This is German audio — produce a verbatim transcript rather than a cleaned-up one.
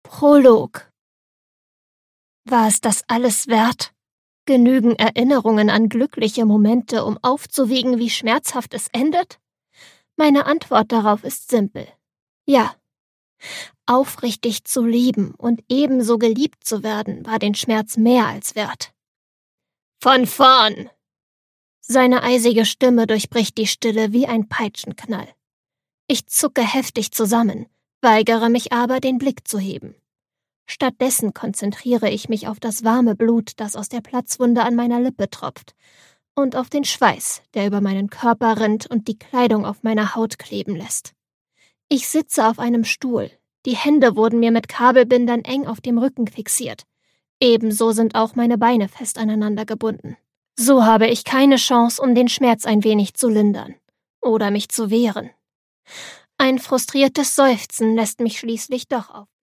Prolog. War es das alles wert? Genügen Erinnerungen an glückliche Momente, um aufzuwiegen, wie schmerzhaft es endet? Meine Antwort darauf ist simpel. Ja. Aufrichtig zu lieben und ebenso geliebt zu werden, war den Schmerz mehr als wert. Von vorn! Seine eisige Stimme durchbricht die Stille wie ein Peitschenknall. Ich zucke heftig zusammen, weigere mich aber, den Blick zu heben. Stattdessen konzentriere ich mich auf das warme Blut, das aus der Platzwunde an meiner Lippe tropft, und auf den Schweiß, der über meinen Körper rinnt und die Kleidung auf meiner Haut kleben lässt. Ich sitze auf einem Stuhl. Die Hände wurden mir mit Kabelbindern eng auf dem Rücken fixiert. Ebenso sind auch meine Beine fest aneinander gebunden. So habe ich keine Chance, um den Schmerz ein wenig zu lindern oder mich zu wehren. Ein frustriertes Seufzen lässt mich schließlich doch auf.